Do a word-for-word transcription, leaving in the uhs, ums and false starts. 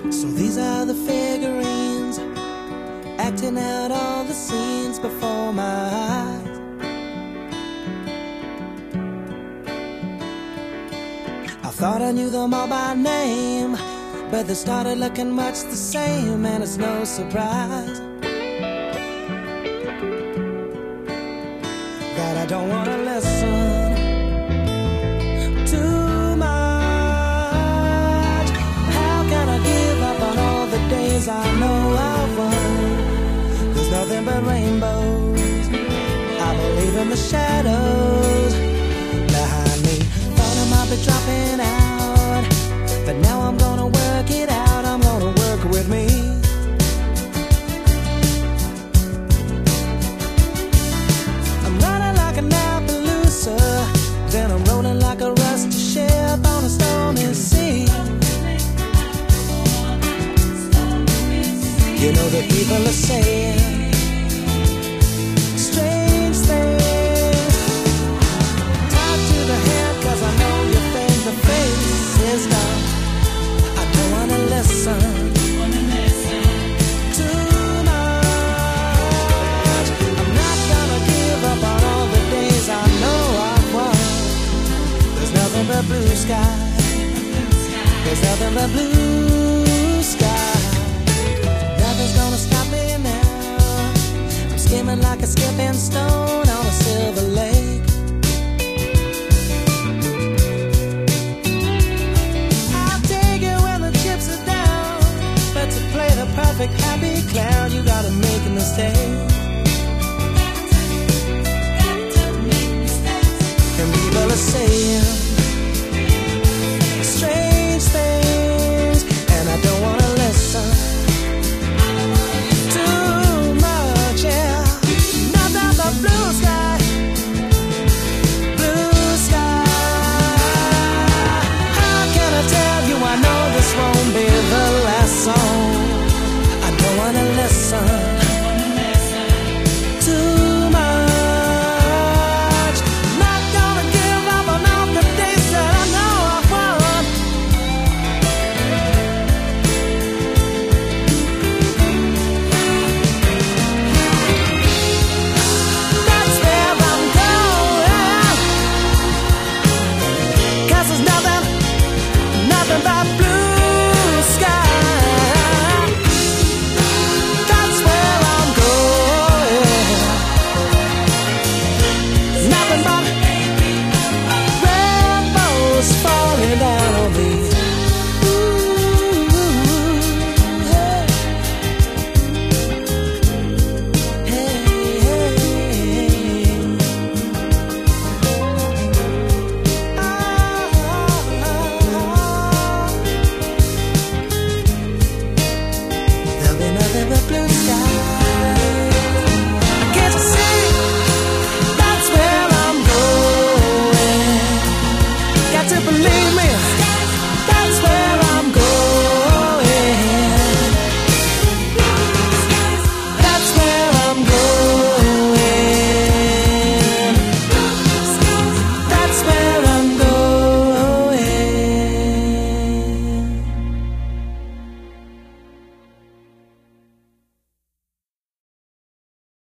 So these are the figurines acting out all the scenes before my eyes. I thought I knew them all by name, but they started looking much the same, and it's no surprise that I don't want to listen too much. How can I give up on all the days I know I've won? There's nothing but rainbows. I believe in the shadows behind me. Thought I might be dropping out, but now I'm gonna work it out. I'm gonna work with me. I'm running like an Appaloosa, then I'm rolling like a rusty ship on a stormy sea. You know the people are saying strange things. Tied to the head, cause I know you think the face is done. I don't wanna listen too much. I'm not gonna give up on all the days I know I've won. There's nothing but blue sky. There's nothing but blue sky. Nothing's gonna stop me now. I'm skimming like a skipping stone on a silver lake. I'll take it when the chips are down, but to play the perfect happy clown, you gotta make a mistake.